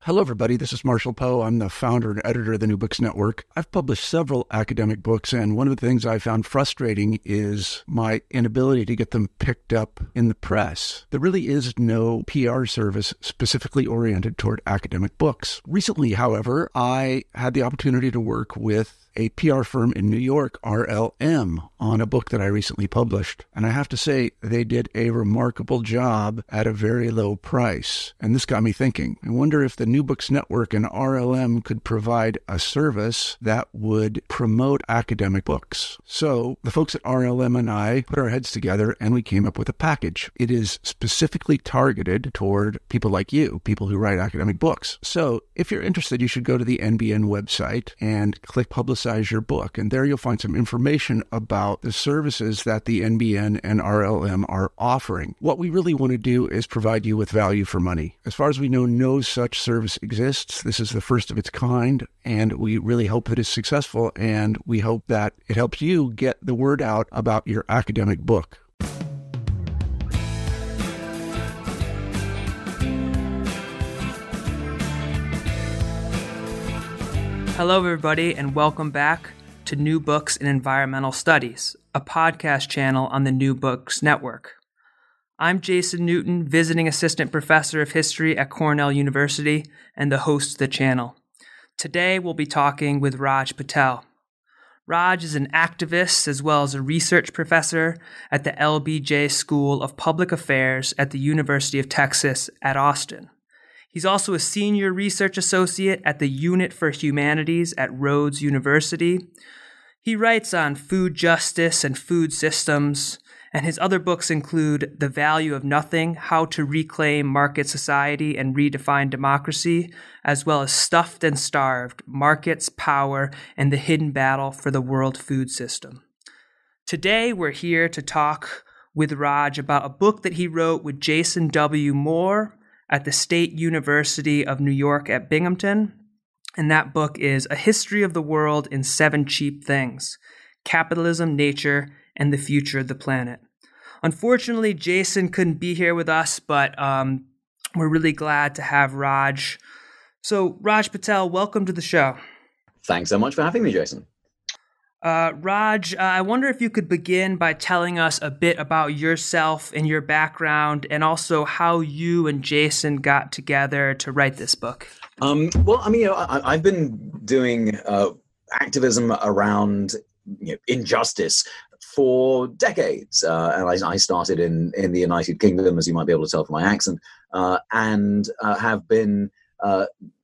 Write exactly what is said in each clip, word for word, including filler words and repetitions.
Hello, everybody. This is Marshall Poe. I'm the founder and editor of the New Books Network. I've published several academic books, and one of the things I found frustrating is my inability to get them picked up in the press. There really is no P R service specifically oriented toward academic books. Recently, however, I had the opportunity to work with a P R firm in New York, R L M, on a book that I recently published. And I have to say, they did a remarkable job at a very low price. And this got me thinking. I wonder if the New Books Network and R L M could provide a service that would promote academic books. So the folks at R L M and I put our heads together and we came up with a package. It is specifically targeted toward people like you, people who write academic books. So if you're interested, you should go to the N B N website and click Publicize your book. And there you'll find some information about the services that the N B N and R L M are offering. What we really want to do is provide you with value for money. As far as we know, no such service exists. This is the first of its kind, and we really hope that it's successful, and we hope that it helps you get the word out about your academic book. Hello, everybody, and welcome back to New Books in Environmental Studies, a podcast channel on the New Books Network. I'm Jason Newton, visiting assistant professor of history at Cornell University and the host of the channel. Today, we'll be talking with Raj Patel. Raj is an activist as well as a research professor at the L B J School of Public Affairs at the University of Texas at Austin. He's also a senior research associate at the Unit for Humanities at Rhodes University. He writes on food justice and food systems, and his other books include The Value of Nothing, How to Reclaim Market Society and Redefine Democracy, as well as Stuffed and Starved, Markets, Power, and the Hidden Battle for the World Food System. Today, we're here to talk with Raj about a book that he wrote with Jason W. Moore at the State University of New York at Binghamton. And that book is A History of the World in Seven Cheap Things: Capitalism, Nature, and the Future of the Planet. Unfortunately, Jason couldn't be here with us, but um, we're really glad to have Raj. So Raj Patel, welcome to the show. Thanks so much for having me, Jason. Uh, Raj, uh, I wonder if you could begin by telling us a bit about yourself and your background, and also how you and Jason got together to write this book. Um, well, I mean, you know, I, I've been doing uh, activism around you know, injustice for decades, uh, and I, I started in, in the United Kingdom, as you might be able to tell from my accent, uh, and uh, have been uh,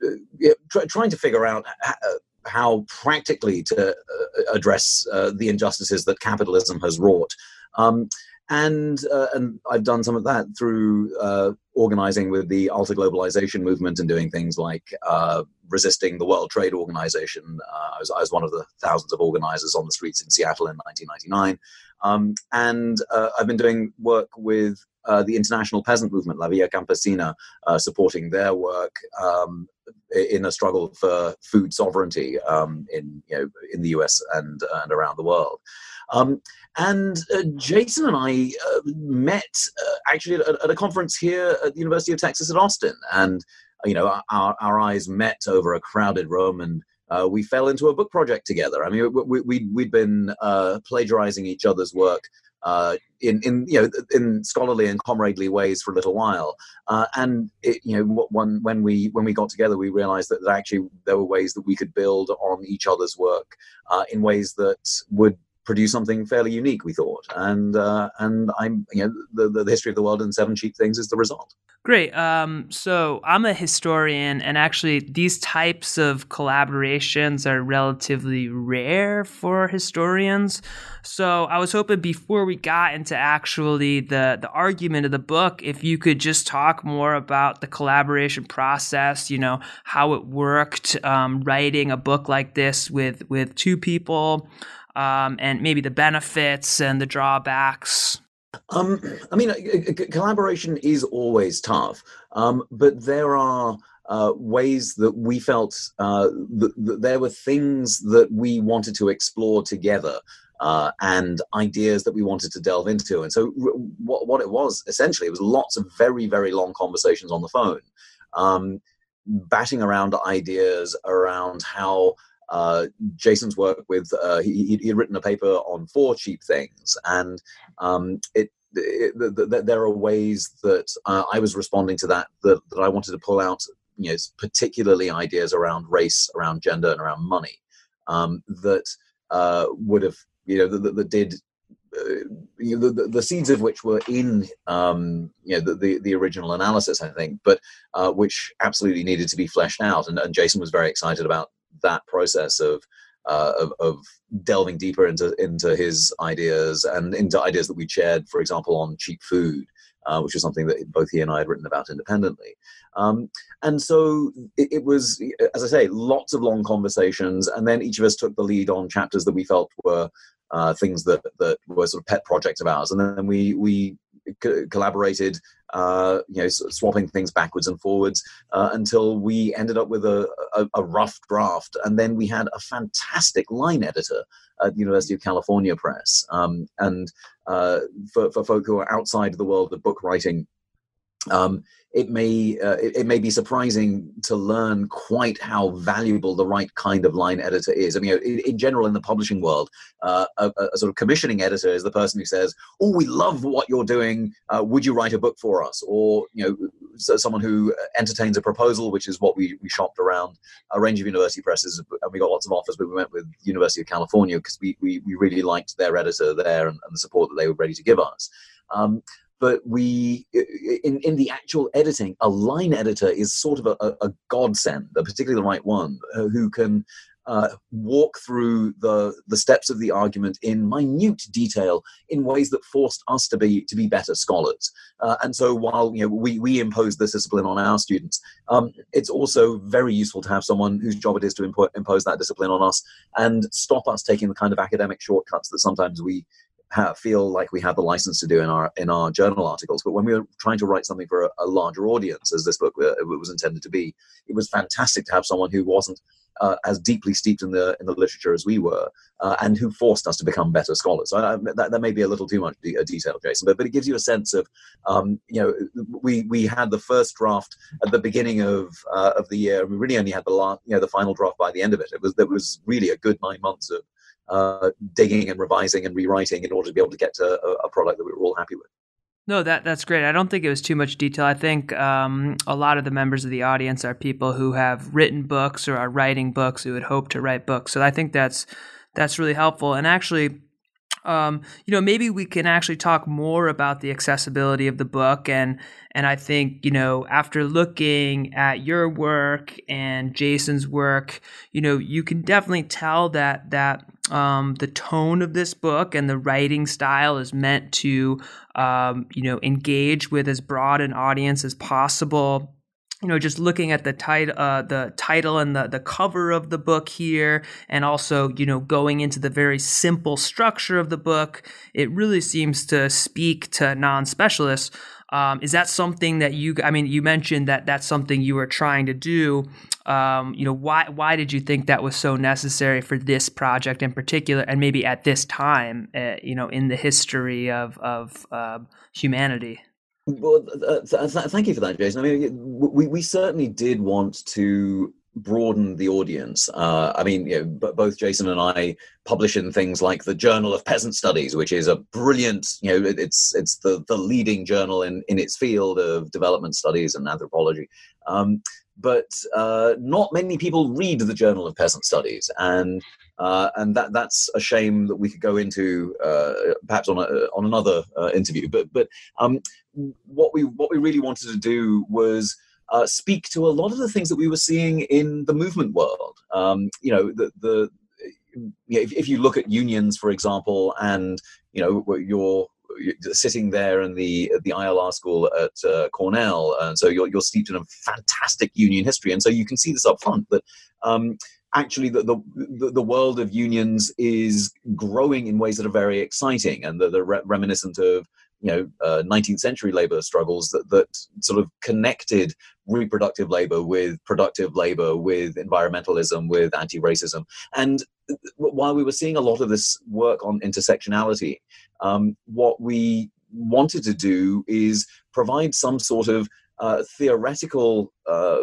tr- trying to figure out how, how practically to uh, address uh, the injustices that capitalism has wrought. Um, and uh, and I've done some of that through uh, organizing with the alter-globalization movement and doing things like uh, resisting the World Trade Organization. Uh, I, was, I was one of the thousands of organizers on the streets in Seattle in nineteen ninety-nine. Um, and uh, I've been doing work with uh, the International Peasant Movement, La Via Campesina, uh, supporting their work um, in a struggle for food sovereignty um, in you know in the U S and and around the world. Um, and uh, Jason and I uh, met uh, actually at, at a conference here at the University of Texas at Austin, and you know our our eyes met over a crowded room, and uh, we fell into a book project together. I mean, we, we we'd been uh, plagiarizing each other's work Uh, in, in you know in scholarly and comradely ways for a little while, uh, and it, you know when when we when we got together, we realized that, that actually there were ways that we could build on each other's work uh, in ways that would produce something fairly unique, we thought, and uh, and I'm you know the the history of the world in seven cheap things is the result. Great. Um, so I'm a historian, and actually these types of collaborations are relatively rare for historians. So I was hoping before we got into actually the, the argument of the book, if you could just talk more about the collaboration process, you know, how it worked, um, writing a book like this with, with two people, um, and maybe the benefits and the drawbacks. Um, I mean, collaboration is always tough, um, but there are uh, ways that we felt uh, that, that there were things that we wanted to explore together, uh, and ideas that we wanted to delve into. And so what, what it was, essentially, it was lots of very, very long conversations on the phone. Um, batting around ideas around how uh, Jason's work with, uh, he, he'd written a paper on four cheap things, and um, it, it the, the, there are ways that uh, I was responding to that, that that I wanted to pull out, you know, particularly ideas around race, around gender, and around money um, that uh, would have, you know, that, that did. Uh, you know, the, the seeds of which were in um, you know the, the the original analysis, I think, but uh, which absolutely needed to be fleshed out. And, and Jason was very excited about that process of, uh, of of delving deeper into into his ideas and into ideas that we shared, for example, on cheap food, uh, which was something that both he and I had written about independently. Um, and so it, it was, as I say, lots of long conversations, and then each of us took the lead on chapters that we felt were Uh, things that that were sort of pet projects of ours, and then we we co- collaborated, uh, you know, sort of swapping things backwards and forwards uh, until we ended up with a, a, a rough draft, and then we had a fantastic line editor at the University of California Press. Um, and uh, for for folk who are outside the world of book writing, Um, it may uh, it, it may be surprising to learn quite how valuable the right kind of line editor is. I mean, in, in general, in the publishing world, uh, a, a sort of commissioning editor is the person who says, "Oh, we love what you're doing. Uh, would you write a book for us?" Or, you know, so someone who entertains a proposal, which is what we we shopped around a range of university presses, and we got lots of offers. But we went with University of California because we, we we really liked their editor there and, and the support that they were ready to give us. Um, But we, in, in the actual editing, a line editor is sort of a, a godsend, particularly the right one, uh, who can uh, walk through the, the steps of the argument in minute detail in ways that forced us to be to be better scholars. Uh, and so while, you know, we, we impose this discipline on our students, um, it's also very useful to have someone whose job it is to impo- impose that discipline on us and stop us taking the kind of academic shortcuts that sometimes we Have, feel like we have the license to do in our in our journal articles. But when we were trying to write something for a, a larger audience, as this book uh, was intended to be, it was fantastic to have someone who wasn't uh, as deeply steeped in the in the literature as we were, uh, and who forced us to become better scholars. So I, that, that may be a little too much de- detail, Jason, but but it gives you a sense of, um, you know, we we had the first draft at the beginning of uh, of the year. We really only had the last, you know, the final draft by the end of it. It was there was really a good nine months of uh, digging and revising and rewriting in order to be able to get to a, a product that we were all happy with. No, that that's great. I don't think it was too much detail. I think um, a lot of the members of the audience are people who have written books or are writing books, who would hope to write books. So I think that's that's really helpful. And actually, um, you know, maybe we can actually talk more about the accessibility of the book. And and I think, you know, after looking at your work and Jason's work, you know, you can definitely tell that that um, the tone of this book and the writing style is meant to, um, you know, engage with as broad an audience as possible. You know, just looking at the title, uh, the title and the, the cover of the book here, and also, you know, going into the very simple structure of the book, it really seems to speak to non-specialists. Um, is that something that you, I mean, you mentioned that that's something you were trying to do. Um, you know, why why did you think that was so necessary for this project in particular, and maybe at this time, uh, you know, in the history of, of uh, humanity? Well, uh, th- th- thank you for that, Jason. I mean, we, we certainly did want to broaden the audience. Uh, I mean, you know, b- both Jason and I publish in things like the Journal of Peasant Studies, which is a brilliant, you know, it, it's it's the, the leading journal in, in its field of development studies and anthropology. Um, but uh, not many people read the Journal of Peasant Studies, and uh, and that that's a shame that we could go into uh, perhaps on a, on another uh, interview. But but um, what we what we really wanted to do was uh, speak to a lot of the things that we were seeing in the movement world. Um, you know, the the you know, if, if you look at unions, for example, and you know you're, you're sitting there in the the I L R school at uh, Cornell, and so you're you're steeped in a fantastic union history, and so you can see this up front that. Um, Actually, the, the the world of unions is growing in ways that are very exciting, and they're re- reminiscent of you know uh, nineteenth century labor struggles that that sort of connected reproductive labor with productive labor, with environmentalism, with anti-racism. And while we were seeing a lot of this work on intersectionality, um, what we wanted to do is provide some sort of uh, theoretical Uh,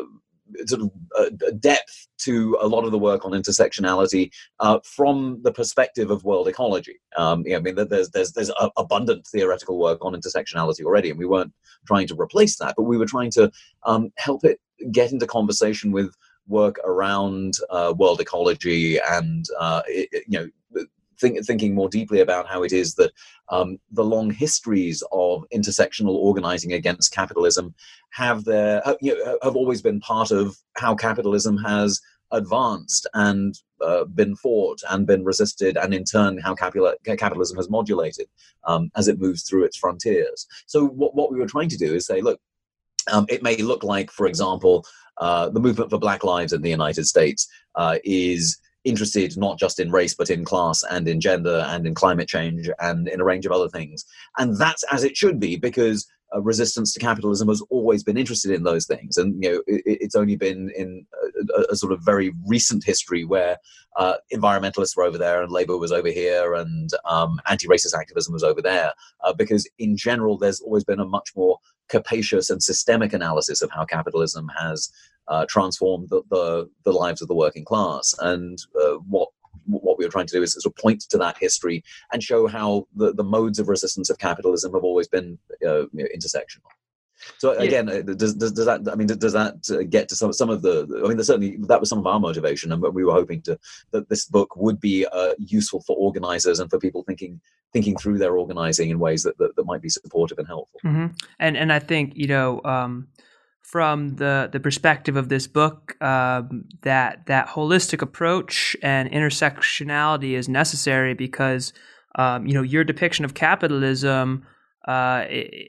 sort of uh, depth to a lot of the work on intersectionality uh, from the perspective of world ecology. Um, you know, I mean, there's there's there's a, abundant theoretical work on intersectionality already, and we weren't trying to replace that, but we were trying to um, help it get into conversation with work around uh, world ecology and uh, it, you know. Think, thinking more deeply about how it is that um, the long histories of intersectional organizing against capitalism have their uh, you know, have always been part of how capitalism has advanced and uh, been fought and been resisted, and in turn how capital, capitalism has modulated um, as it moves through its frontiers. So what, what we were trying to do is say, look, um, it may look like, for example, uh, the movement for Black Lives in the United States uh, is interested not just in race, but in class and in gender and in climate change and in a range of other things. And that's as it should be, because uh, resistance to capitalism has always been interested in those things. And, you know, it, it's only been in a, a sort of very recent history where uh, environmentalists were over there and labor was over here and um, anti-racist activism was over there. Uh, because in general, there's always been a much more capacious and systemic analysis of how capitalism has Uh, transform the, the the lives of the working class. And uh, what what we were trying to do is sort of point to that history and show how the, the modes of resistance of capitalism have always been uh, you know, intersectional. So again, yeah. does, does does that I mean does that get to some some of the I mean certainly that was some of our motivation, and we were hoping to that this book would be uh, useful for organizers and for people thinking thinking through their organizing in ways that that, that might be supportive and helpful. Mm-hmm. And and I think you know. Um, From the, the perspective of this book, um, that that holistic approach and intersectionality is necessary because, um, you know, your depiction of capitalism uh,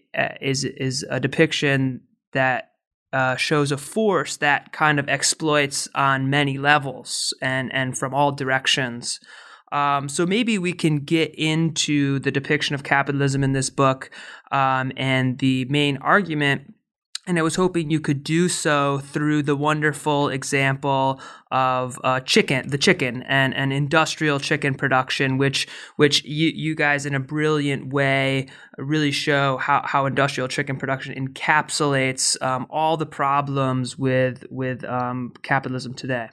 is is a depiction that uh, shows a force that kind of exploits on many levels and and from all directions. Um, so maybe we can get into the depiction of capitalism in this book um, and the main argument. And I was hoping you could do so through the wonderful example of uh, chicken, the chicken, and, and industrial chicken production, which which you, you guys in a brilliant way really show how, how industrial chicken production encapsulates um, all the problems with with um, capitalism today.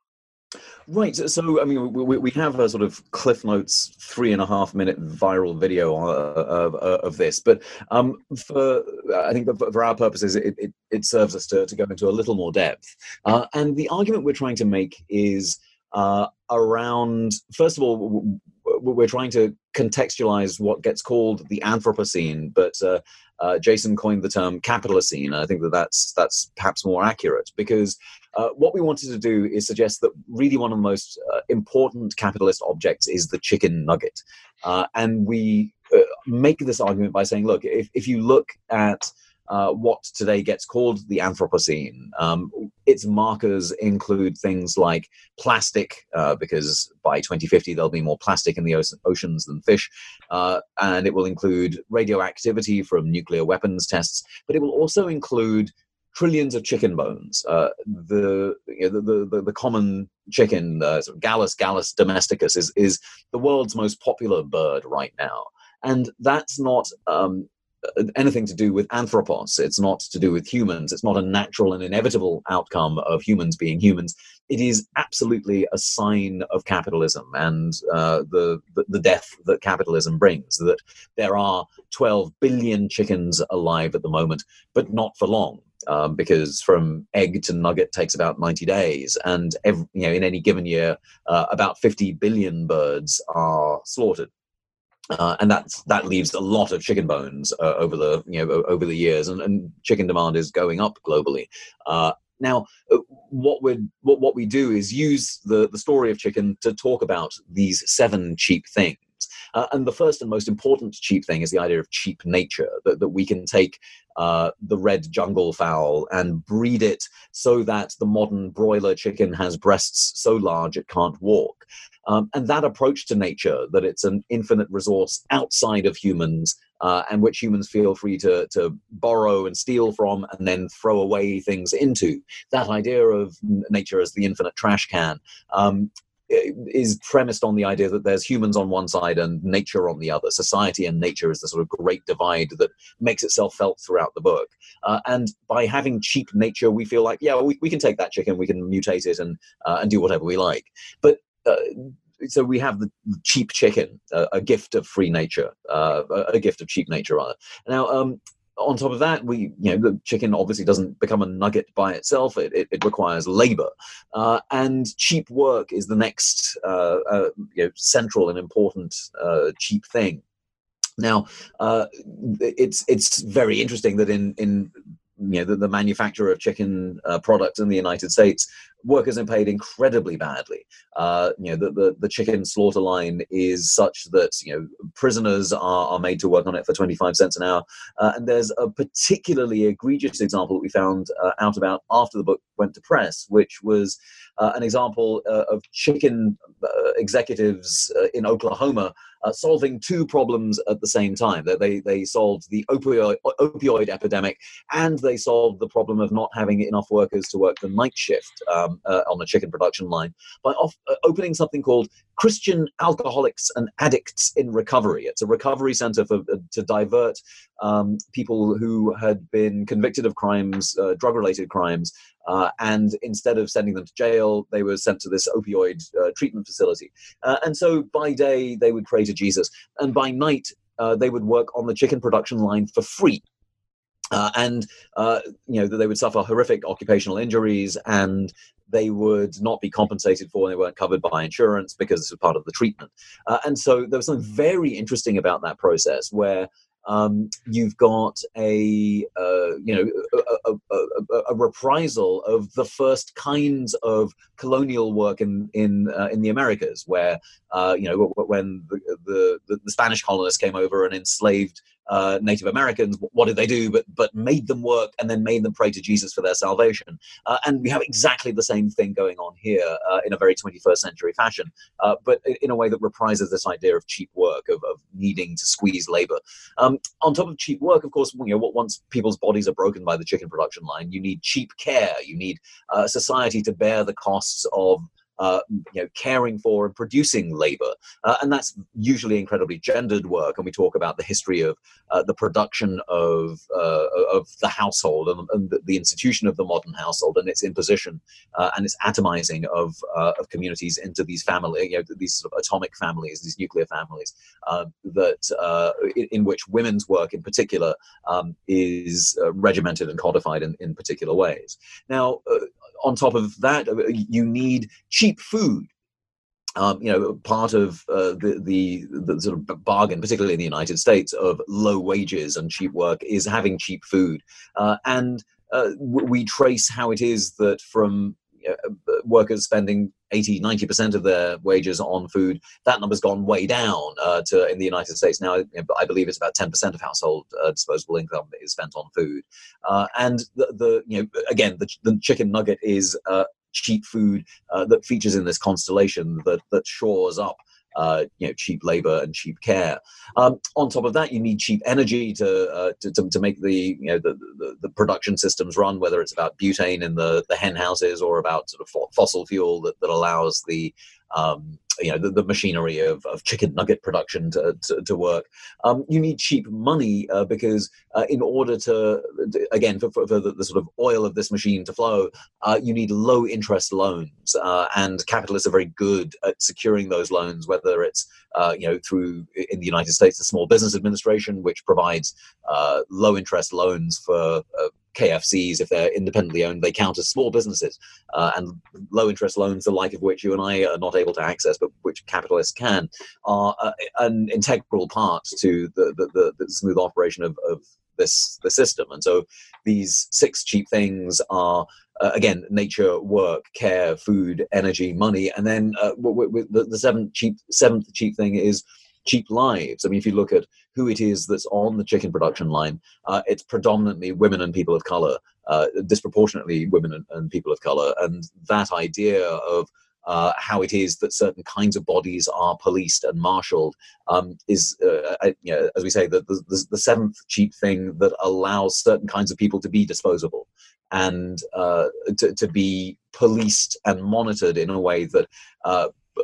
Right. So, I mean, we, we have a sort of Cliff Notes three and a half minute viral video of, of, of this. But um, for I think for our purposes, it, it, it serves us to, to go into a little more depth. Uh, and the argument we're trying to make is uh, around, first of all, we're trying to contextualize what gets called the Anthropocene, but uh, uh, Jason coined the term Capitalocene. I think that that's, that's perhaps more accurate, because uh, what we wanted to do is suggest that really one of the most uh, important capitalist objects is the chicken nugget. Uh, and we uh, make this argument by saying, look, if, if you look at Uh, what today gets called the Anthropocene. Um, its markers include things like plastic, uh, because by twenty fifty there'll be more plastic in the oceans than fish, uh, and it will include radioactivity from nuclear weapons tests, but it will also include trillions of chicken bones. Uh, the, you know, the, the the common chicken, uh, sort of Gallus gallus domesticus, is is the world's most popular bird right now, and that's not Um, anything to do with anthropos. It's not to do with humans. It's not a natural and inevitable outcome of humans being humans. It is absolutely a sign of capitalism and uh, the, the the death that capitalism brings. That there are twelve billion chickens alive at the moment, but not for long, um, because from egg to nugget takes about ninety days, and every, you know, in any given year, uh, about fifty billion birds are slaughtered. Uh, and that's, that leaves a lot of chicken bones uh, over the you know over the years, and, and chicken demand is going up globally. Uh, now, what we what, what we do is use the the story of chicken to talk about these seven cheap things. Uh, and the first and most important cheap thing is the idea of cheap nature, that, that we can take uh, the red jungle fowl and breed it so that the modern broiler chicken has breasts so large it can't walk. Um, and that approach to nature, that it's an infinite resource outside of humans, uh, and which humans feel free to, to borrow and steal from and then throw away things into, that idea of nature as the infinite trash can, um, is premised on the idea that there's humans on one side and nature on the other. Society and nature is the sort of great divide that makes itself felt throughout the book. Uh, and by having cheap nature, we feel like, yeah, we, we can take that chicken, we can mutate it and uh, and do whatever we like. But uh, so we have the cheap chicken, uh, a gift of free nature, uh, a gift of cheap nature, rather. Now, um, on top of that, we, you know, the chicken obviously doesn't become a nugget by itself. It, it, it requires labor. Uh, and cheap work is the next uh, uh, you know, central and important uh, cheap thing. Now, uh, it's it's very interesting that in, in you know, the, the manufacture of chicken uh, products in the United States, workers are paid incredibly badly. Uh, you know, the, the, the chicken slaughter line is such that, you know, prisoners are, are made to work on it for twenty-five cents an hour. Uh, and there's a particularly egregious example that we found uh, out about after the book went to press, which was uh, an example uh, of chicken uh, executives uh, in Oklahoma uh, solving two problems at the same time. They, they solved the opioid, opioid epidemic, and they solved the problem of not having enough workers to work the night shift um, uh, on the chicken production line by off, uh, opening something called Christian Alcoholics and Addicts in Recovery. It's a recovery center for uh, to divert um, people who had been convicted of crimes, uh, drug-related crimes, uh, and instead of sending them to jail, they were sent to this opioid uh, treatment facility. Uh, and so by day, they would pray to Jesus, and by night, uh, they would work on the chicken production line for free. Uh, and, uh, you know, they would suffer horrific occupational injuries, and they would not be compensated for. They weren't covered by insurance because this was part of the treatment. Uh, and so there was something very interesting about that process where um, you've got a, uh, you know, a, a, a, a reprisal of the first kinds of colonial work in in uh, in the Americas, where uh, you know, when the, the the Spanish colonists came over and enslaved Uh, Native Americans, what did they do but but made them work and then made them pray to Jesus for their salvation? Uh, and we have exactly the same thing going on here uh, in a very twenty-first century fashion, uh, but in a way that reprises this idea of cheap work, of, of needing to squeeze labor. Um, on top of cheap work, of course, you know, once people's bodies are broken by the chicken production line, you need cheap care. You need uh, society to bear the costs of Uh, you know, caring for and producing labor. Uh, and that's usually incredibly gendered work. And we talk about the history of uh, the production of uh, of the household and, and the, the institution of the modern household and its imposition uh, and its atomizing of uh, of communities into these family, you know, these sort of atomic families, these nuclear families, uh, that uh, in, in which women's work in particular um, is uh, regimented and codified in, in particular ways. Now, uh, on top of that, you need cheap food. Um, you know, part of uh, the, the the sort of bargain, particularly in the United States, of low wages and cheap work is having cheap food. Uh, and uh, we trace how it is that from uh, workers spending eighty, ninety percent of their wages on food, that number's gone way down uh, to in the United States now. I believe it's about ten percent of household uh, disposable income is spent on food. Uh, and the, the, you know, again, the, the chicken nugget is uh, cheap food uh, that features in this constellation that that shores up uh, you know, cheap labor and cheap care. Um, on top of that, you need cheap energy to uh, to, to to make the you know the, the the production systems run. Whether it's about butane in the the hen houses or about sort of fossil fuel that that allows the um, you know the, the machinery of, of chicken nugget production to to, to work. Um, you need cheap money uh, because uh, in order to again for, for the, the sort of oil of this machine to flow, uh, you need low interest loans, uh, and capitalists are very good at securing those loans. Whether it's uh, you know through in the United States the Small Business Administration, which provides uh, low interest loans for uh, K F Cs, if they're independently owned, they count as small businesses, uh, and low interest loans, the like of which you and I are not able to access, but which capitalists can, are uh, an integral part to the, the, the, the smooth operation of, of this the system. And so these six cheap things are, uh, again, nature, work, care, food, energy, money, and then uh, w- w- the, the seventh cheap seventh cheap thing is cheap lives. I mean, if you look at who it is that's on the chicken production line, uh, it's predominantly women and people of color, uh, disproportionately women and, and people of color. And that idea of uh, how it is that certain kinds of bodies are policed and marshaled um, is, uh, you know, as we say, the, the, the seventh cheap thing that allows certain kinds of people to be disposable and uh, to, to be policed and monitored in a way that uh,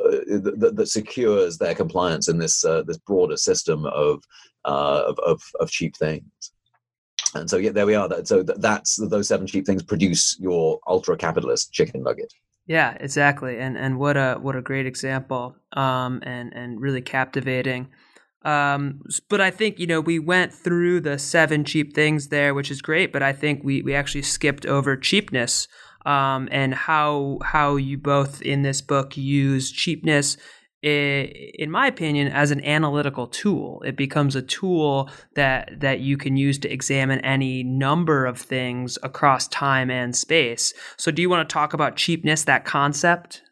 that, that secures their compliance in this uh, this broader system of, uh, of of of cheap things. And so yeah, there we are. So that's those seven cheap things produce your ultra capitalist chicken nugget. Yeah, exactly. And and what a what a great example, um, and and really captivating. Um, but I think, you know, we went through the seven cheap things there, which is great. But I think we we actually skipped over cheapness, um, and how how you both in this book use cheapness, in my opinion, as an analytical tool. It becomes a tool that that you can use to examine any number of things across time and space. So do you want to talk about cheapness, that concept?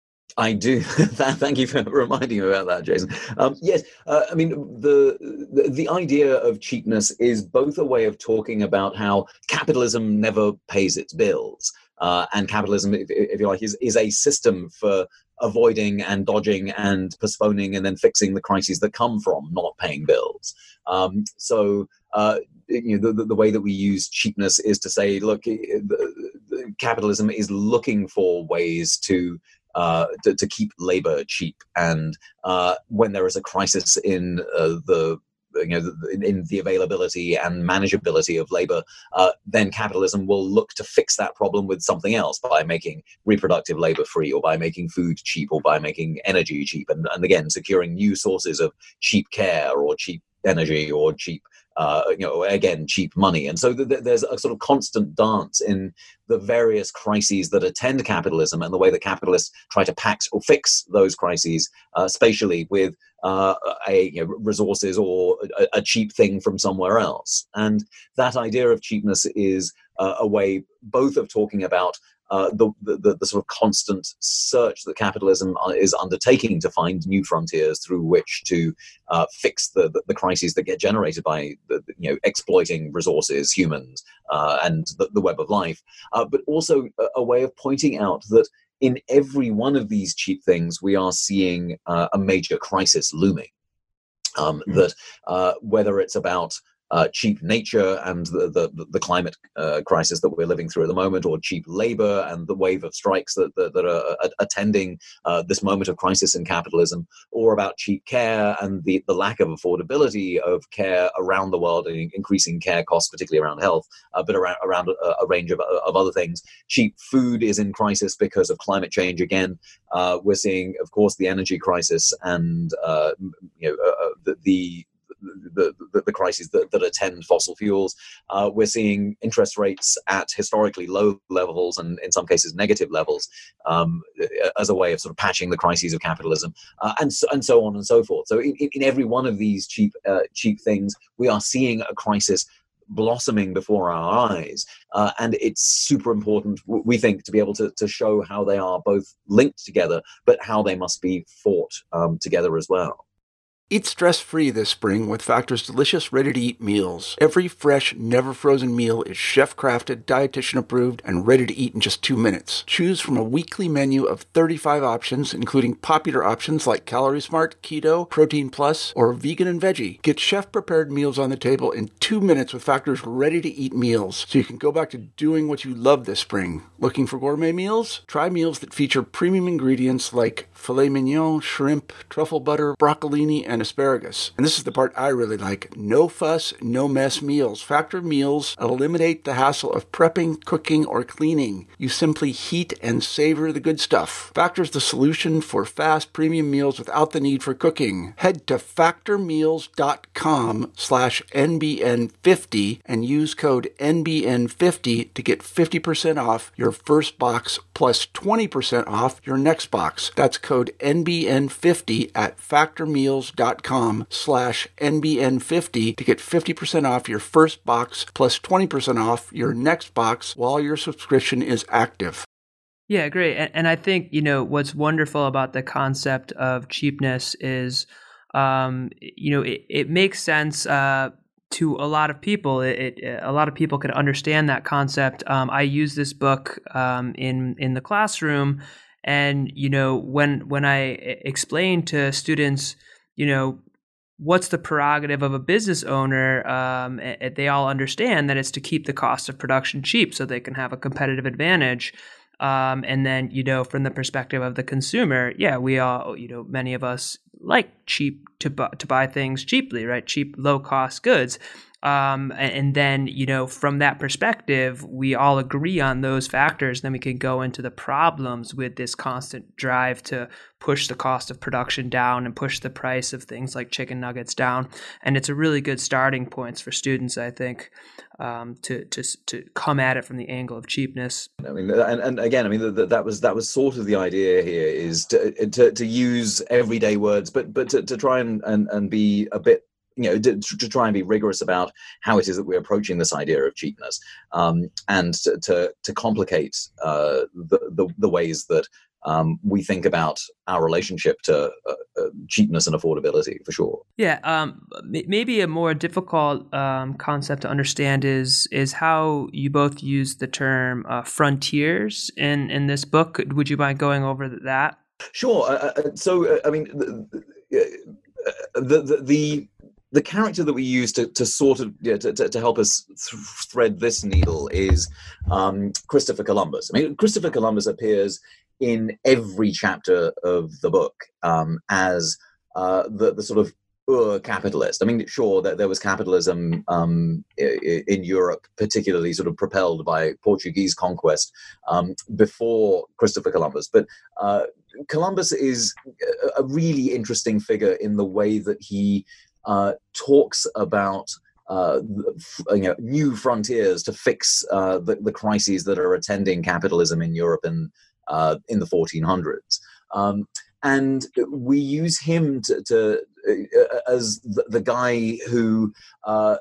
I do. Thank you for reminding me about that, Jason. Um, yes, uh, I mean, the, the the idea of cheapness is both a way of talking about how capitalism never pays its bills. Uh, and capitalism, if, if you like, is, is a system for avoiding and dodging and postponing and then fixing the crises that come from not paying bills. Um, so, uh, you know, the, the way that we use cheapness is to say, look, the, the capitalism is looking for ways to Uh, to, to keep labor cheap, and uh, when there is a crisis in uh, the you know in, in the availability and manageability of labor, uh, then capitalism will look to fix that problem with something else by making reproductive labor free, or by making food cheap, or by making energy cheap, and, and again securing new sources of cheap care or cheap energy or cheap uh, you know, again, cheap money. And so th- th- there's a sort of constant dance in the various crises that attend capitalism and the way that capitalists try to pack or fix those crises uh, spatially with uh, a you know, resources or a, a cheap thing from somewhere else. And that idea of cheapness is uh, a way both of talking about Uh, the, the the sort of constant search that capitalism is undertaking to find new frontiers through which to uh, fix the, the the crises that get generated by the, you know exploiting resources, humans, uh, and the, the web of life, uh, but also a, a way of pointing out that in every one of these cheap things we are seeing uh, a major crisis looming. Um, mm-hmm. That uh, whether it's about Uh, cheap nature and the the, the climate uh, crisis that we're living through at the moment, or cheap labor and the wave of strikes that that, that are uh, attending uh, this moment of crisis in capitalism, or about cheap care and the, the lack of affordability of care around the world and increasing care costs, particularly around health, uh, but around, around a, a range of, of other things. Cheap food is in crisis because of climate change again. Uh, we're seeing, of course, the energy crisis and uh, you know uh, the, the The, the, the crises that, that attend fossil fuels. Uh, we're seeing interest rates at historically low levels and in some cases negative levels um, as a way of sort of patching the crises of capitalism, uh, and, so, and so on and so forth. So in, in every one of these cheap, uh, cheap things, we are seeing a crisis blossoming before our eyes. Uh, and it's super important, we think, to be able to, to show how they are both linked together, but how they must be fought um, together as well. Eat stress-free this spring with Factor's delicious, ready-to-eat meals. Every fresh, never-frozen meal is chef-crafted, dietitian-approved, and ready to eat in just two minutes. Choose from a weekly menu of thirty-five options, including popular options like Calorie Smart, Keto, Protein Plus, or Vegan and Veggie. Get chef-prepared meals on the table in two minutes with Factor's ready-to-eat meals, so you can go back to doing what you love this spring. Looking for gourmet meals? Try meals that feature premium ingredients like filet mignon, shrimp, truffle butter, broccolini, and asparagus. And this is the part I really like. No fuss, no mess meals. Factor meals eliminate the hassle of prepping, cooking, or cleaning. You simply heat and savor the good stuff. Factor's the solution for fast premium meals without the need for cooking. Head to factormeals.com slash NBN50 and use code N B N fifty to get fifty percent off your first box plus twenty percent off your next box. That's code N B N fifty at factormeals.com dot com slash N B N fifty to get fifty percent off your first box plus twenty percent off your next box while your subscription is active. Yeah, great. And, and I think, you know, what's wonderful about the concept of cheapness is, um, you know, it, it makes sense uh, to a lot of people. It, it, a lot of people can understand that concept. Um, I use this book um, in in the classroom, and, you know, when when I explain to students, you know, what's the prerogative of a business owner? Um, they all understand that it's to keep the cost of production cheap so they can have a competitive advantage. Um, and then, you know, from the perspective of the consumer, yeah, we all, you know, many of us like cheap to buy, to buy things cheaply, right? Cheap, low cost goods. Um, and then, you know, from that perspective, we all agree on those factors. Then we can go into the problems with this constant drive to push the cost of production down and push the price of things like chicken nuggets down. And it's a really good starting points for students, I think, um, to to to come at it from the angle of cheapness. I mean, and, and again, I mean, that, that was that was sort of the idea here, is to to, to use everyday words, but but to, to try and, and and be a bit, you know, to, to try and be rigorous about how it is that we're approaching this idea of cheapness, um, and to, to to complicate uh, the, the the ways that um, we think about our relationship to uh, uh, cheapness and affordability, for sure. Yeah, um, maybe a more difficult um, concept to understand is is how you both use the term uh, frontiers in in this book. Would you mind going over that? Sure. Uh, so, uh, I mean, the the the, the The character that we use to, to sort of yeah, to, to, to help us th- thread this needle is um, Christopher Columbus. I mean, Christopher Columbus appears in every chapter of the book um, as uh, the the sort of uh, capitalist. I mean, sure, that there was capitalism um, in Europe, particularly sort of propelled by Portuguese conquest um, before Christopher Columbus, but uh, Columbus is a really interesting figure in the way that he Uh, talks about uh, you know, new frontiers to fix uh, the, the crises that are attending capitalism in Europe in, uh, in the fourteen hundreds. Um, and we use him to, to uh, as the, the guy who uh,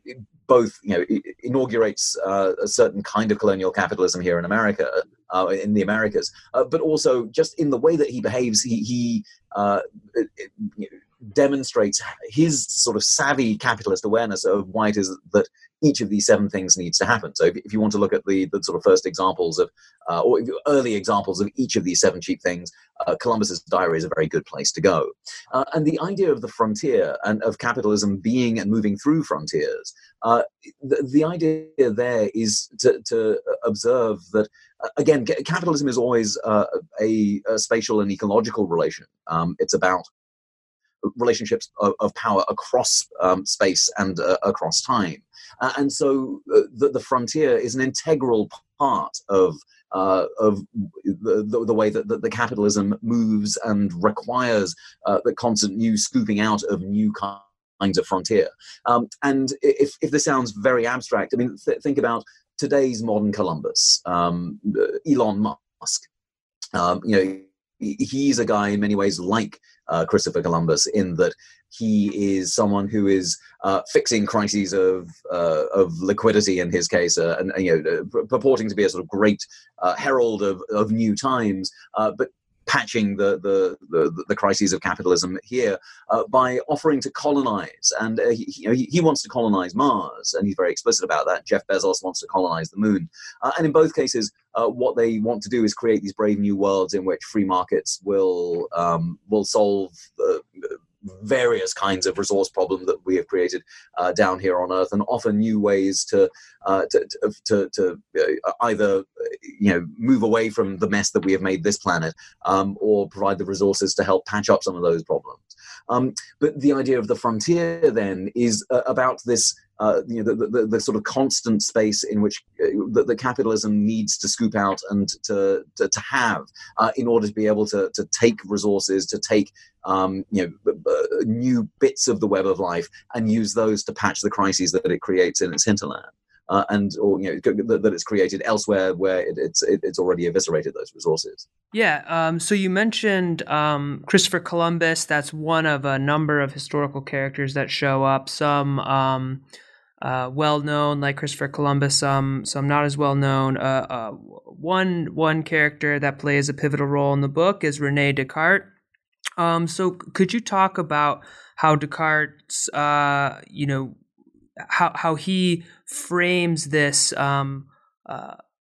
both, you know, inaugurates uh, a certain kind of colonial capitalism here in America, uh, in the Americas, uh, but also just in the way that he behaves, he, he uh, it, it, you know, demonstrates his sort of savvy capitalist awareness of why it is that each of these seven things needs to happen. So if, if you want to look at the, the sort of first examples of, uh, or early examples of each of these seven cheap things, uh, Columbus's diary is a very good place to go. Uh, and the idea of the frontier and of capitalism being and moving through frontiers, uh, the, the idea there is to, to observe that, uh, again, capitalism is always uh, a, a spatial and ecological relation. Um, it's about relationships of, of power across um, space and uh, across time. Uh, and so uh, the, the frontier is an integral part of uh, of the, the, the way that, that the capitalism moves and requires uh, the constant new scooping out of new kinds of frontier. Um, and if, if this sounds very abstract, I mean, th- think about today's modern Columbus, um, Elon Musk. Um, you know, he's a guy in many ways like uh, Christopher Columbus, in that he is someone who is uh, fixing crises of uh, of liquidity in his case, uh, and, and you know, uh, purporting to be a sort of great uh, herald of, of new times, uh, but patching the, the the the crises of capitalism here uh, by offering to colonize. And uh, he, you know, he, he wants to colonize Mars, and he's very explicit about that. Jeff Bezos wants to colonize the moon. Uh, and in both cases, uh, what they want to do is create these brave new worlds in which free markets will um, will solve uh, various kinds of resource problem that we have created uh, down here on Earth, and offer new ways to uh, to to, to, to uh, either you know move away from the mess that we have made this planet, um, or provide the resources to help patch up some of those problems. Um, but the idea of the frontier then is uh, about this. Uh, you know, the, the, the sort of constant space in which uh, the, the capitalism needs to scoop out and to to, to have uh, in order to be able to to take resources, to take um, you know uh, new bits of the web of life and use those to patch the crises that it creates in its hinterland, uh, and or you know that, that it's created elsewhere where it, it's it, it's already eviscerated those resources. Yeah. Um, so you mentioned um, Christopher Columbus. That's one of a number of historical characters that show up. Some. Um, Uh, well known, like Christopher Columbus. Some, some not as well known. Uh, uh, one, one character that plays a pivotal role in the book is Rene Descartes. Um, so, could you talk about how Descartes, uh, you know, how how he frames this um, uh,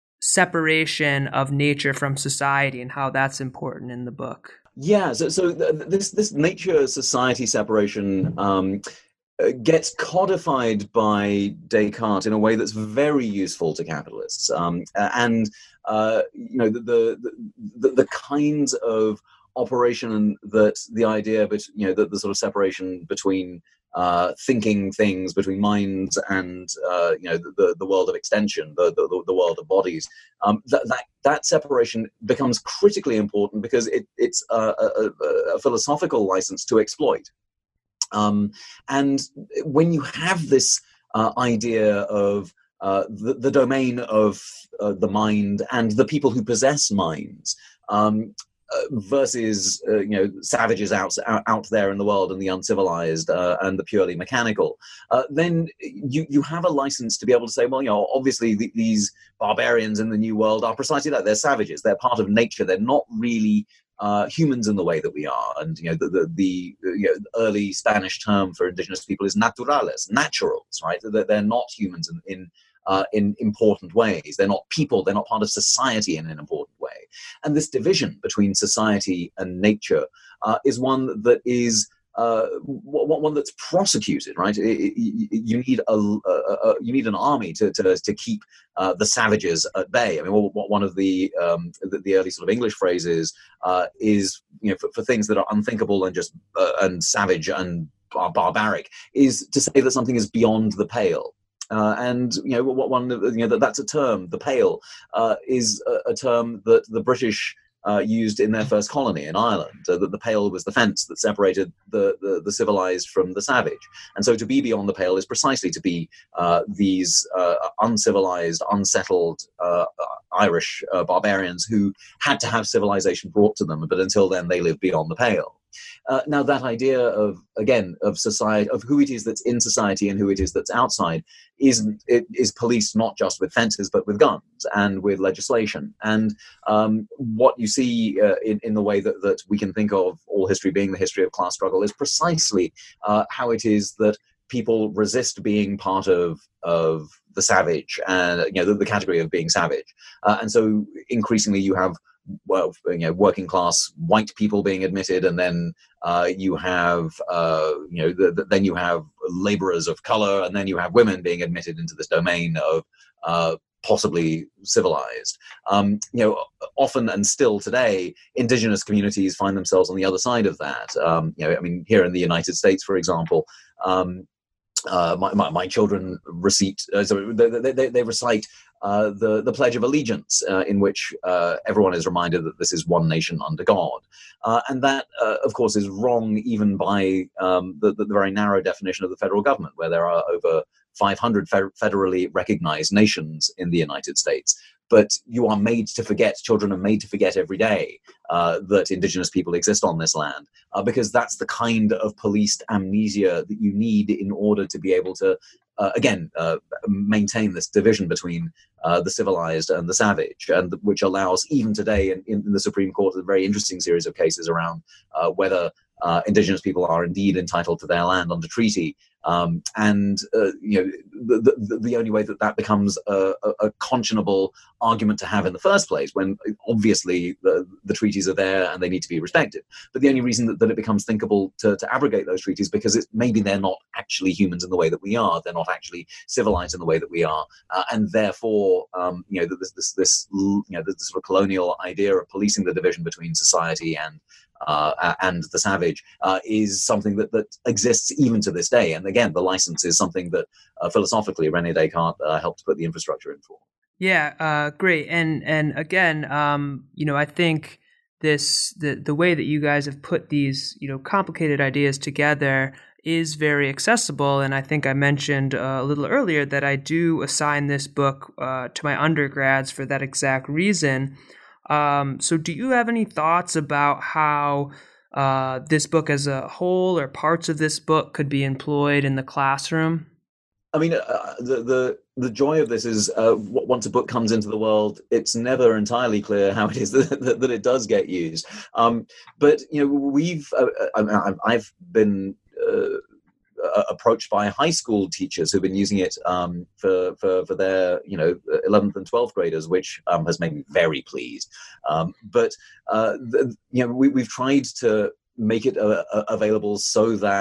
separation of nature from society, and how that's important in the book? Yeah. So, so th- this this nature society separation. Um, gets codified by Descartes in a way that's very useful to capitalists. Um, and uh, you know, the, the, the, the kinds of operation that the idea, but you know, the, the sort of separation between uh, thinking things, between minds and uh, you know, the, the world of extension, the the, the world of bodies. Um, that, that that separation becomes critically important because it, it's a, a, a philosophical license to exploit. Um, and when you have this uh, idea of uh, the, the domain of uh, the mind and the people who possess minds, um, Uh, versus uh, you know, savages out, out out there in the world and the uncivilized uh, and the purely mechanical, uh, then you you have a license to be able to say, well, you know, obviously the, these barbarians in the New World are precisely that. They're savages. They're part of nature. They're not really uh, humans in the way that we are. And you know, the the, the you know, early Spanish term for indigenous people is naturales, naturals, right? They're, they're not humans in, in Uh, in important ways. They're not people. They're not part of society in an important way. And this division between society and nature uh, is one that is uh, one that's prosecuted. Right? It, it, you need a, a, a you need an army to to to keep uh, the savages at bay. I mean, one of the um, the, the early sort of English phrases uh, is, you know, for, for things that are unthinkable and just uh, and savage and bar- barbaric is to say that something is beyond the pale. Uh, and you know, what one you know that that's a term. The Pale uh, is a, a term that the British uh, used in their first colony in Ireland. Uh, that the Pale was the fence that separated the, the the civilized from the savage. And so, to be beyond the Pale is precisely to be uh, these uh, uncivilized, unsettled uh, Irish uh, barbarians who had to have civilization brought to them, but until then they lived beyond the Pale. Uh, now, that idea of, again, of society, of who it is that's in society and who it is that's outside, isn't it is policed not just with fences, but with guns and with legislation. And um, what you see uh, in, in the way that, that we can think of all history being the history of class struggle is precisely uh, how it is that people resist being part of of the savage and, you know, the, the category of being savage. Uh, and so increasingly you have, well, you know, working class white people being admitted, and then uh, you have, uh, you know, the, the, then you have laborers of color, and then you have women being admitted into this domain of uh, possibly civilized. Um, you know, often and still today, indigenous communities find themselves on the other side of that. Um, you know, I mean, here in the United States, for example. Um, Uh, my, my, my children recite, uh, so they, they, they recite uh, the, the Pledge of Allegiance, uh, in which uh, everyone is reminded that this is one nation under God. Uh, and that, uh, of course, is wrong even by um, the, the, the very narrow definition of the federal government, where there are over five hundred fe- federally recognized nations in the United States. But you are made to forget, children are made to forget every day uh, that indigenous people exist on this land, uh, because that's the kind of policed amnesia that you need in order to be able to, uh, again, uh, maintain this division between uh, the civilized and the savage, and which allows, even today in, in the Supreme Court, a very interesting series of cases around uh, whether uh, indigenous people are indeed entitled to their land under treaty. Um, and, uh, you know, the, the, the only way that that becomes a, a, a conscionable argument to have in the first place, when obviously the, the treaties are there and they need to be respected. But the only reason that, that it becomes thinkable to, to abrogate those treaties, because it, maybe they're not actually humans in the way that we are. They're not actually civilized in the way that we are. Uh, and therefore, um, you know, this, this, this, you know, this sort of colonial idea of policing the division between society and Uh, and the savage uh, is something that, that exists even to this day. And again, the license is something that uh, philosophically René Descartes uh, helped put the infrastructure in for. Yeah, uh, great. And and again, um, you know, I think this the the way that you guys have put these, you know, complicated ideas together is very accessible. And I think I mentioned uh, a little earlier that I do assign this book uh, to my undergrads for that exact reason. Um, so do you have any thoughts about how uh, this book as a whole, or parts of this book, could be employed in the classroom? I mean, uh, the, the the joy of this is uh, once a book comes into the world, it's never entirely clear how it is that, that, that it does get used. Um, but, you know, we've, uh, I, I've been uh, approached by high school teachers who've been using it um, for, for, for their, you know, eleventh and twelfth graders, which um, has made me very pleased. Um, but, uh, the, you know, we, we've tried to make it uh, available so that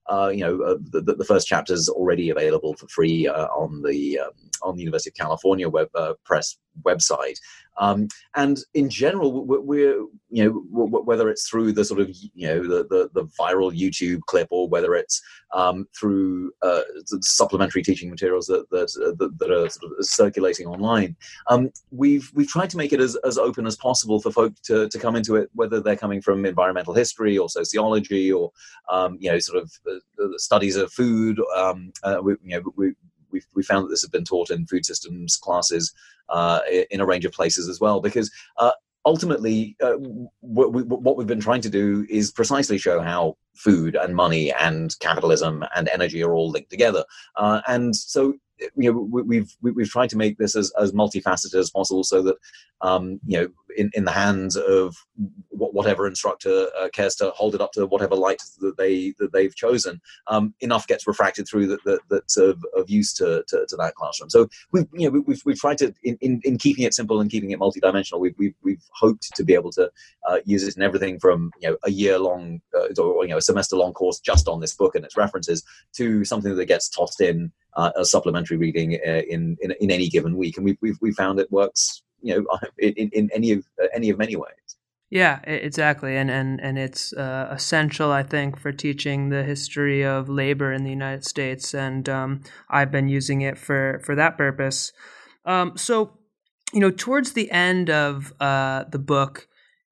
uh, you know, uh, the, the first chapter is already available for free uh, on the um, on the University of California web uh, press website. Um, and in general, we're, you know, whether it's through the sort of, you know, the, the, the viral YouTube clip, or whether it's um, through uh, supplementary teaching materials that that, that, that are sort of circulating online, um, we've we've tried to make it as, as open as possible for folk to, to come into it, whether they're coming from environmental history or sociology or, um, you know, sort of uh, studies of food. Um, uh, we, you know, we, We've, we found that this has been taught in food systems classes uh, in a range of places as well, because uh, ultimately uh, what, we, what we've been trying to do is precisely show how food and money and capitalism and energy are all linked together. Uh, and so, you know, we, we've we've tried to make this as, as multifaceted as possible, so that um, you know, in, in the hands of whatever instructor uh, cares to hold it up to whatever light that they that they've chosen, um, enough gets refracted through that that that's of, of use to, to to that classroom. So we've you know we've we've tried to in, in, in keeping it simple and keeping it multidimensional. We've we've we've hoped to be able to uh, use it in everything from you know a year long uh, or you know a semester long course just on this book and its references, to something that gets tossed in uh, as supplementary reading uh, in, in in any given week. And we've we've we found it works you know in, in any of uh, any of many ways. Yeah, exactly, and and and it's uh, essential, I think, for teaching the history of labor in the United States, and um, I've been using it for for that purpose. Um, so, you know, towards the end of uh, the book,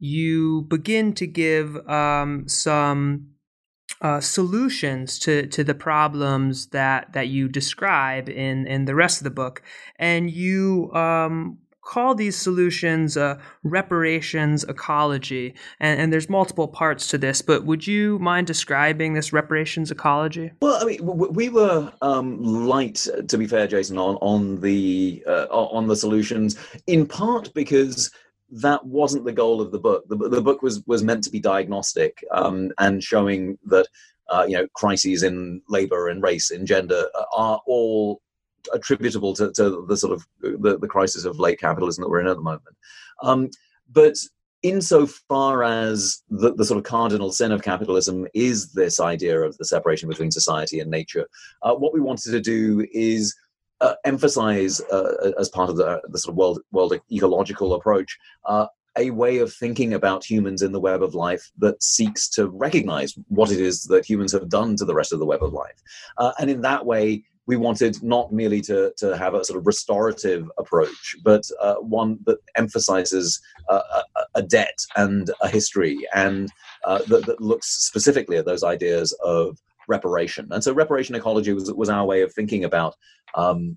you begin to give um, some uh, solutions to to the problems that that you describe in in the rest of the book, and you um, call these solutions uh, reparations ecology, and, and there's multiple parts to this, but would you mind describing this reparations ecology? Well, I mean, we were um, light, to be fair, Jason, on on the uh, on the solutions, in part because that wasn't the goal of the book. The, the book was was meant to be diagnostic um, and showing that uh, you know crises in labor and race and gender are all attributable to, to the sort of the, the crisis of late capitalism that we're in at the moment. Um, but insofar as the, the sort of cardinal sin of capitalism is this idea of the separation between society and nature, uh, what we wanted to do is uh, emphasize, uh, as part of the, the sort of world, world ecological approach, uh, a way of thinking about humans in the web of life that seeks to recognize what it is that humans have done to the rest of the web of life. Uh, and in that way, we wanted not merely to, to have a sort of restorative approach, but uh, one that emphasizes uh, a, a debt and a history, and uh, that, that looks specifically at those ideas of reparation. And so reparation ecology was, was our way of thinking about um,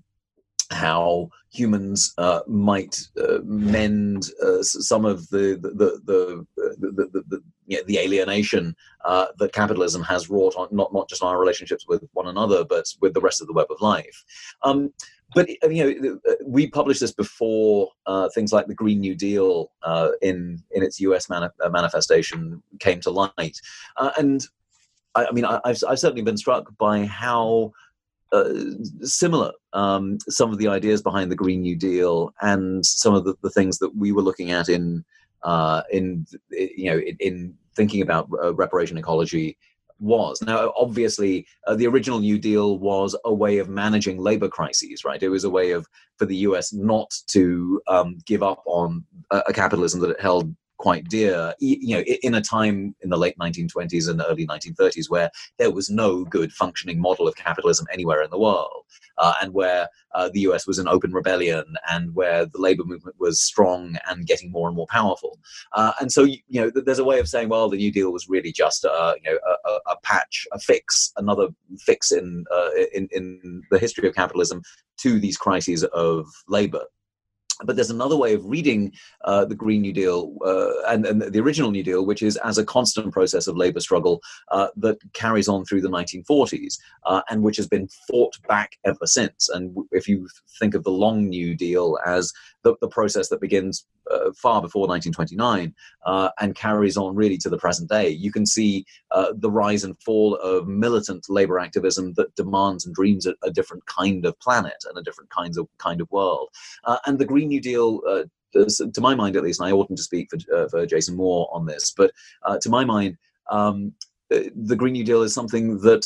how humans uh, might uh, mend uh, some of the the the the, the, the, the, you know, the alienation uh, that capitalism has wrought on not not just on our relationships with one another, but with the rest of the web of life. Um, but you know, we published this before uh, things like the Green New Deal uh, in in its U S mani- manifestation came to light, uh, and I, I mean, I, I've I've certainly been struck by how Uh, similar um, some of the ideas behind the Green New Deal and some of the, the things that we were looking at in uh, in you know in, in thinking about uh, reparation ecology was. Now, obviously, uh, the original New Deal was a way of managing labor crises, right? It was a way of for the U S not to um, give up on a, a capitalism that it held quite dear, you know, in a time in the late nineteen twenties and early nineteen thirties where there was no good functioning model of capitalism anywhere in the world, uh, and where uh, the U S was in open rebellion, and where the labor movement was strong and getting more and more powerful. Uh, and so, you know, there's a way of saying, well, the New Deal was really just, uh, you know, a, a patch, a fix, another fix in, uh, in in the history of capitalism to these crises of labor. But there's another way of reading uh, the Green New Deal uh, and, and the original New Deal, which is as a constant process of labor struggle uh, that carries on through the nineteen forties uh, and which has been fought back ever since. And if you think of the long New Deal as the, the process that begins uh, far before nineteen twenty-nine uh, and carries on really to the present day, you can see uh, the rise and fall of militant labor activism that demands and dreams a, a different kind of planet and a different kinds of kind of world. Uh, and the Green New Deal, uh, to my mind at least, and I oughtn't to speak for, uh, for Jason Moore on this, but uh, to my mind, um, the Green New Deal is something that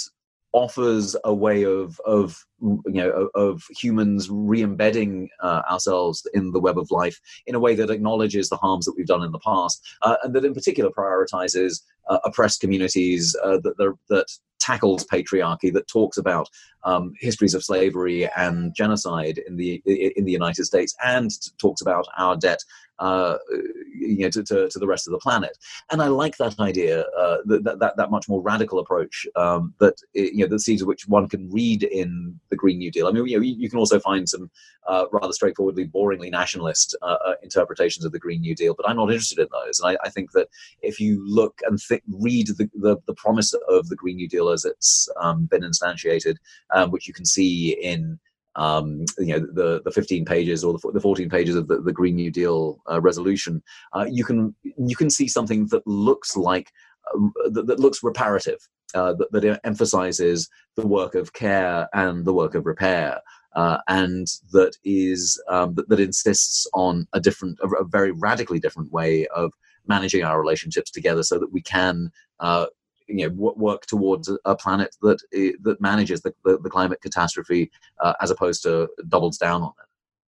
offers a way of of you know of humans re-embedding uh, ourselves in the web of life in a way that acknowledges the harms that we've done in the past, uh, and that in particular prioritizes uh, oppressed communities, uh, that that, that tackles patriarchy, that talks about um, histories of slavery and genocide in the in the United States, and talks about our debt uh, you know, to, to, to the rest of the planet. And I like that idea, uh, that, that that much more radical approach, um, that you know the seeds of which one can read in the Green New Deal. I mean, you know, you can also find some uh, rather straightforwardly, boringly nationalist uh, uh, interpretations of the Green New Deal, but I'm not interested in those. And I, I think that if you look and th- read the, the the promise of the Green New Deal as it's um, been instantiated, um, which you can see in um, you know the the fifteen pages or the, the fourteen pages of the, the Green New Deal uh, resolution, uh, you can you can see something that looks like uh, that, that looks reparative, uh, that, that emphasizes the work of care and the work of repair, uh, and that is um, that, that insists on a different, a, a very radically different way of managing our relationships together, so that we can uh, you know w- work towards a planet that uh, that manages the, the, the climate catastrophe uh, as opposed to doubles down on it.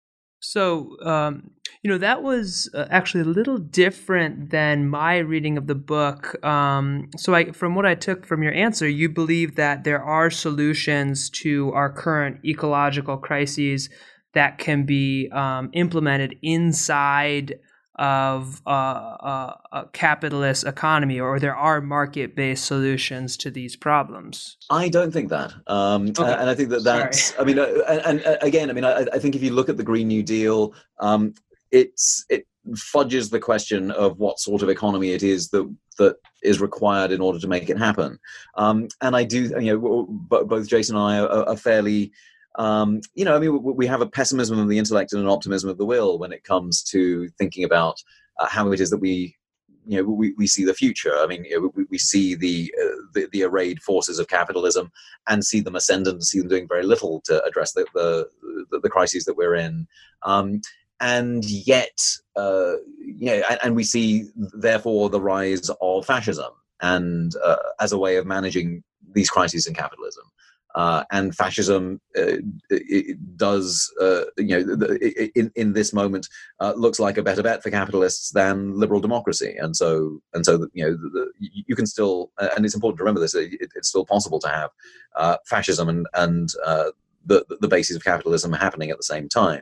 So, um, you know, that was uh, actually a little different than my reading of the book. Um, so, I, from what I took from your answer, you believe that there are solutions to our current ecological crises that can be um, implemented inside of uh, uh, a capitalist economy, or there are market-based solutions to these problems. I don't think that, um, okay. and I think that that's. Sorry. I mean, uh, and, and again, I mean, I, I think if you look at the Green New Deal, um, it's it fudges the question of what sort of economy it is that that is required in order to make it happen. Um, and I do, you know, both Jason and I are, are fairly. Um, you know, I mean, we have a pessimism of the intellect and an optimism of the will when it comes to thinking about uh, how it is that we, you know, we, we see the future. I mean, you know, we, we see the, uh, the the arrayed forces of capitalism and see them ascendant and see them doing very little to address the the, the, the crises that we're in. Um, and yet, uh, you know, and, and we see, therefore, the rise of fascism and uh, as a way of managing these crises in capitalism. Uh, and fascism uh, it does, uh, you know, in in this moment uh, looks like a better bet for capitalists than liberal democracy, and so and so you know the, the, you can still, and it's important to remember this, it, it's still possible to have uh, fascism and and uh, the the bases of capitalism happening at the same time.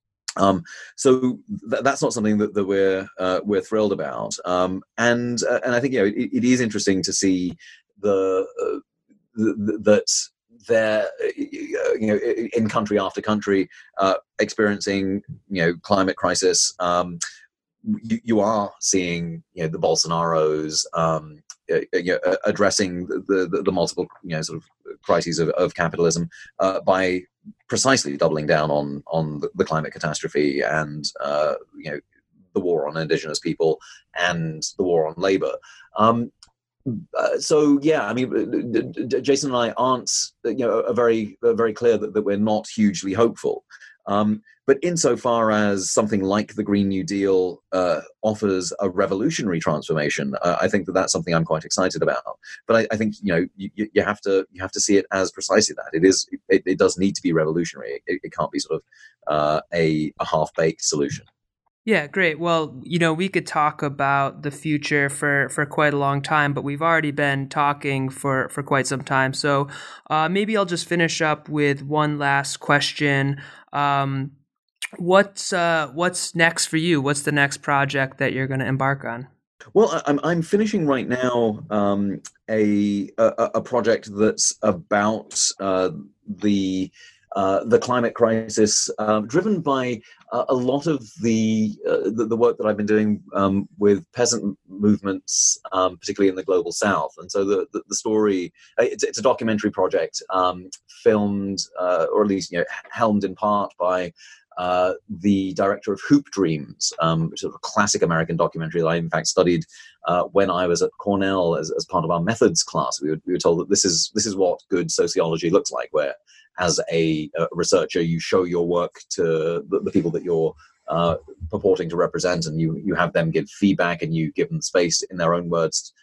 Um, so th- that's not something that, that we're uh, we're thrilled about, um, and uh, and I think you know it, it is interesting to see the, uh, the, the that. They're, you know, in country after country, uh, experiencing, you know, climate crisis. Um, you, you are seeing, you know, the Bolsonaros, um, you know, addressing the, the, the multiple, you know, sort of crises of, of capitalism uh, by precisely doubling down on on the, the climate catastrophe and, uh, you know, the war on indigenous people and the war on labor. Um, Uh, so yeah, I mean, d- d- Jason and I aren't, you know, are very, are very clear that, that we're not hugely hopeful. Um, but insofar as something like the Green New Deal uh, offers a revolutionary transformation, uh, I think that that's something I'm quite excited about. But I, I think you know you, you have to you have to see it as precisely that. It is it, it does need to be revolutionary. It, it can't be sort of uh, a, a half-baked solution. Yeah, great. Well, you know, we could talk about the future for, for quite a long time, but we've already been talking for, for quite some time. So uh, maybe I'll just finish up with one last question. Um, what's uh, what's next for you? What's the next project that you're going to embark on? Well, I'm I'm finishing right now um, a, a a project that's about uh, the. Uh, the climate crisis, uh, driven by uh, a lot of the, uh, the the work that I've been doing um, with peasant movements, um, particularly in the global South. And so the the, the story, it's, it's a documentary project um, filmed, uh, or at least you know, helmed in part by uh, the director of Hoop Dreams, um, which is a classic American documentary that I in fact studied uh, when I was at Cornell as, as part of our methods class. We were we were told that this is this is what good sociology looks like, where as a, a researcher, you show your work to the, the people that you're uh, purporting to represent, and you you have them give feedback, and you give them space, in their own words,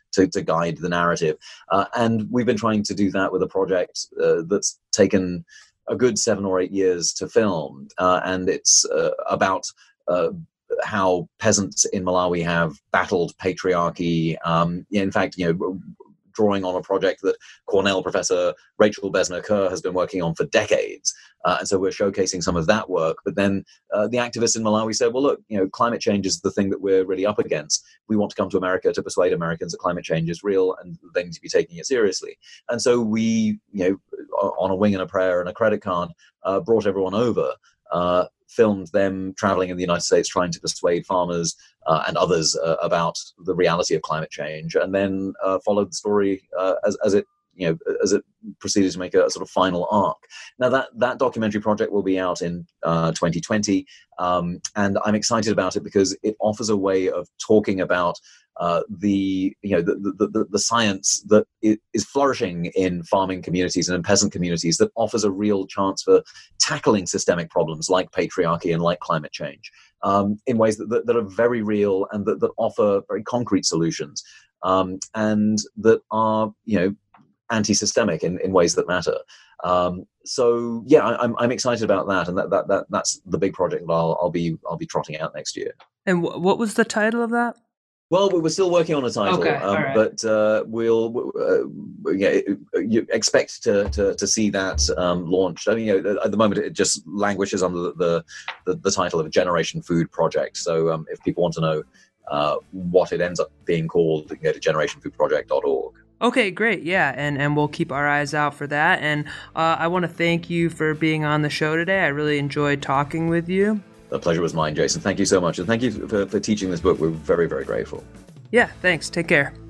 to, to guide the narrative. Uh, and we've been trying to do that with a project uh, that's taken a good seven or eight years to film. Uh, and it's uh, about uh, how peasants in Malawi have battled patriarchy. Um, in fact, you know, drawing on a project that Cornell professor Rachel Besner-Kerr has been working on for decades. Uh, and so we're showcasing some of that work. But then uh, the activists in Malawi said, well, look, you know, climate change is the thing that we're really up against. We want to come to America to persuade Americans that climate change is real and they need to be taking it seriously. And so we, you know, on a wing and a prayer and a credit card, uh, brought everyone over, uh, filmed them traveling in the United States, trying to persuade farmers uh, and others uh, about the reality of climate change, and then uh, followed the story uh, as, as it, you know, as it proceeded to make a, a sort of final arc. Now that that documentary project will be out in uh, twenty twenty, um, and I'm excited about it because it offers a way of talking about uh, the, you know, the, the the the science that is flourishing in farming communities and in peasant communities, that offers a real chance for tackling systemic problems like patriarchy and like climate change um, in ways that, that that are very real and that that offer very concrete solutions um, and that are, you know, anti-systemic in, in ways that matter. Um, so yeah, I, I'm I'm excited about that, and that, that that that's the big project that I'll I'll be I'll be trotting out next year. And w- what was the title of that? Well, we're still working on a title, okay, um, right. but uh, we'll uh, yeah, you expect to to to see that um, launched. I mean, you know, at the moment it just languishes under the the, the, the title of a Generation Food Project. So um, if people want to know uh, what it ends up being called, they can go to generation food project dot org. Okay, great. Yeah, and, and we'll keep our eyes out for that. And uh, I want to thank you for being on the show today. I really enjoyed talking with you. The pleasure was mine, Jason. Thank you so much. And thank you for, for teaching this book. We're very, very grateful. Yeah, thanks. Take care.